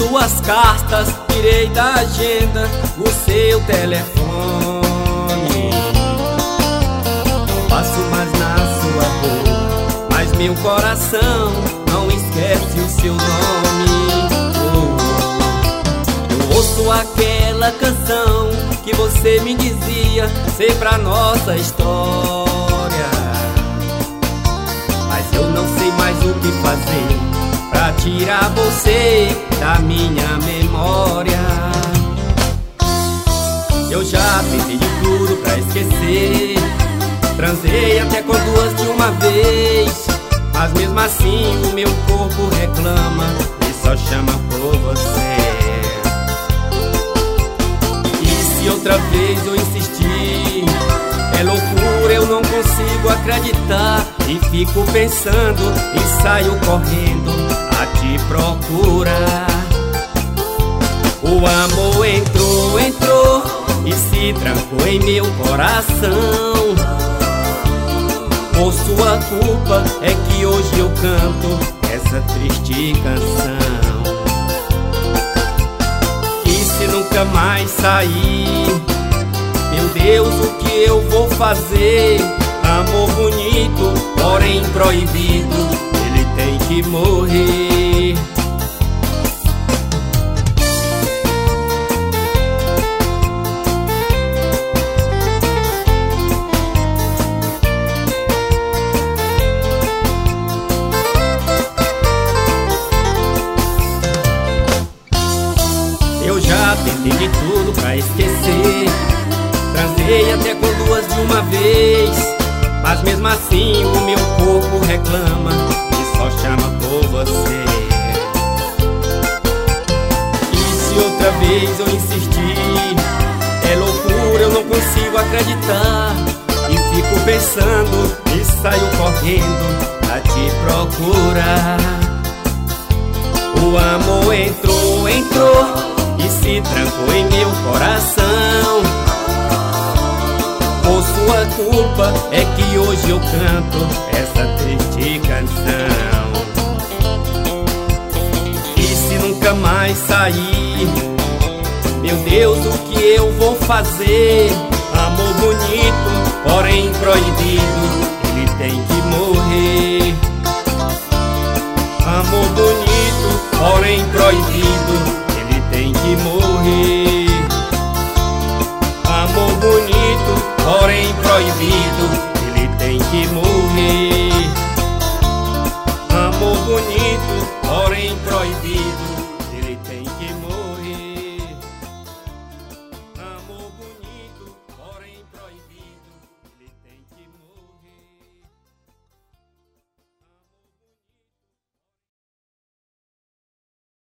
suas cartas, tirei da agenda o seu telefone. Não passo mais na sua rua, mas meu coração não esquece o seu nome. Eu ouço aquela canção que você me dizia ser pra nossa história, mas eu não sei mais o que fazer pra tirar você da minha memória. Eu já tentei de tudo pra esquecer, transei até com duas de uma vez, mas mesmo assim o meu corpo reclama e só chama por você. E se outra vez eu insistir, é loucura, eu não consigo acreditar, e fico pensando e saio correndo a te procurar. O amor entrou e se trancou em meu coração. Por sua culpa é que hoje eu canto essa triste canção. E se nunca mais sair, meu Deus, o que eu vou fazer? Amor bonito, porém proibido, ele tem que morrer. Eu já tentei de tudo pra esquecer, transei até com duas de uma vez, mas mesmo assim o meu corpo reclama e só chama por você. E se outra vez eu insistir, é loucura, eu não consigo acreditar, e fico pensando e saio correndo a te procurar. O amor entrou e se trancou em meu coração. Por sua culpa é que hoje eu canto essa triste canção. E se nunca mais sair, meu Deus, o que eu vou fazer? Amor bonito, porém proibido, ele tem que morrer. Amor bonito, porém proibido, ele tem que morrer. Amor bonito, porém proibido, ele tem que morrer. Amor bonito, porém proibido.